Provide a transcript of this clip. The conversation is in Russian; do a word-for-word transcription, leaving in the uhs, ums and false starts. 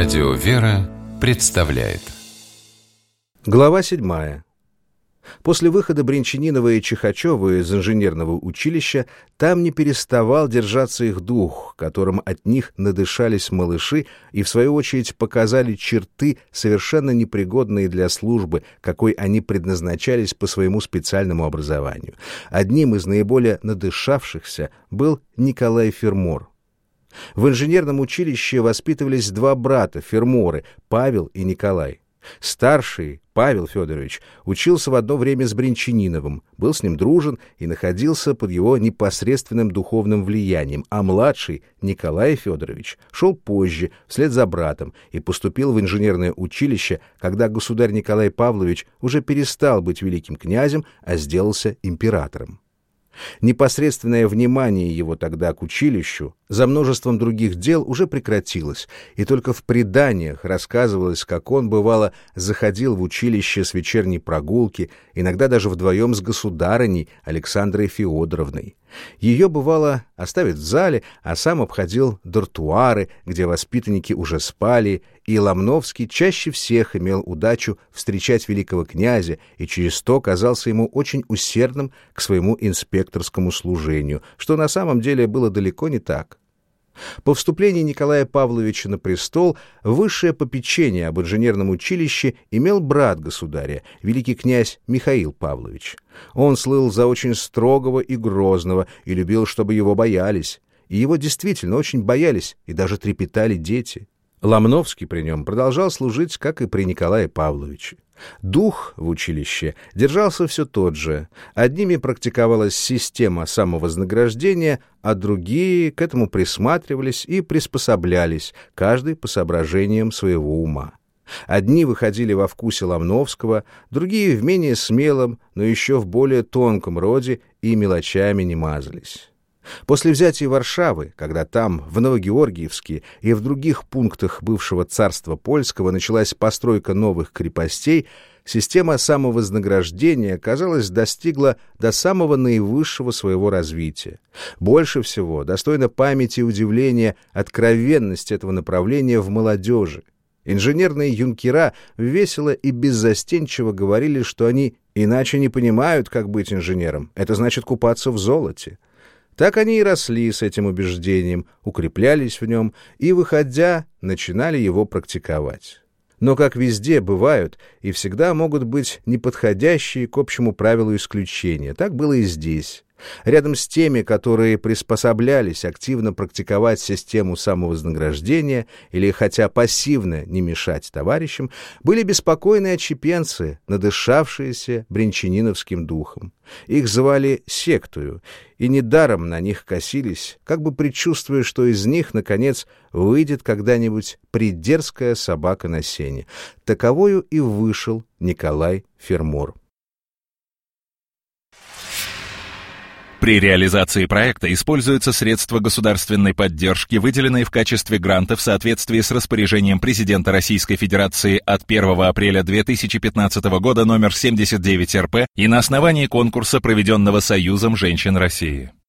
Радио «Вера» представляет. Глава седьмая. После выхода Бринчанинова и Чихачева из инженерного училища там не переставал держаться их дух, которым от них надышались малыши и, в свою очередь, показали черты, совершенно непригодные для службы, какой они предназначались по своему специальному образованию. Одним из наиболее надышавшихся был Николай Фермор. В инженерном училище воспитывались два брата, Ферморы, Павел и Николай. Старший, Павел Федорович, учился в одно время с Бринчаниновым, был с ним дружен и находился под его непосредственным духовным влиянием, а младший, Николай Федорович, шел позже, вслед за братом, и поступил в инженерное училище, когда государь Николай Павлович уже перестал быть великим князем, а сделался императором. Непосредственное внимание его тогда к училищу за множеством других дел уже прекратилось, и только в преданиях рассказывалось, как он, бывало, заходил в училище с вечерней прогулки, иногда даже вдвоем с государыней Александрой Феодоровной. Ее, бывало, оставит в зале, а сам обходил дартуары, где воспитанники уже спали, и Ломновский чаще всех имел удачу встречать великого князя и через то казался ему очень усердным к своему инспекторскому служению, что на самом деле было далеко не так. По вступлении Николая Павловича на престол высшее попечение об инженерном училище имел брат государя, великий князь Михаил Павлович. Он слыл за очень строгого и грозного и любил, чтобы его боялись. И его действительно очень боялись и даже трепетали дети. Ломновский при нем продолжал служить, как и при Николае Павловиче. Дух в училище держался все тот же. Одними практиковалась система самовознаграждения, а другие к этому присматривались и приспособлялись, каждый по соображениям своего ума. Одни выходили во вкусе Ломновского, другие в менее смелом, но еще в более тонком роде и мелочами не мазались. После взятия Варшавы, когда там, в Новогеоргиевске и в других пунктах бывшего царства польского началась постройка новых крепостей, система самовознаграждения, казалось, достигла до самого наивысшего своего развития. Больше всего достойна памяти и удивления откровенность этого направления в молодежи. Инженерные юнкера весело и беззастенчиво говорили, что они иначе не понимают, как быть инженером, это значит купаться в золоте. Так они и росли с этим убеждением, укреплялись в нем и, выходя, начинали его практиковать. Но, как везде бывают, и всегда могут быть неподходящие к общему правилу исключения. Так было и здесь. Рядом с теми, которые приспособлялись активно практиковать систему самовознаграждения или хотя пассивно не мешать товарищам, были беспокойные отщепенцы, надышавшиеся бринчаниновским духом. Их звали сектою, и недаром на них косились, как бы предчувствуя, что из них, наконец, выйдет когда-нибудь придерзкая собака на сене. Таковою и вышел Николай Фермор. При реализации проекта используются средства государственной поддержки, выделенные в качестве гранта в соответствии с распоряжением президента Российской Федерации от первого апреля две тысячи пятнадцатого года номер семьдесят девять эр пэ и на основании конкурса, проведенного Союзом женщин России.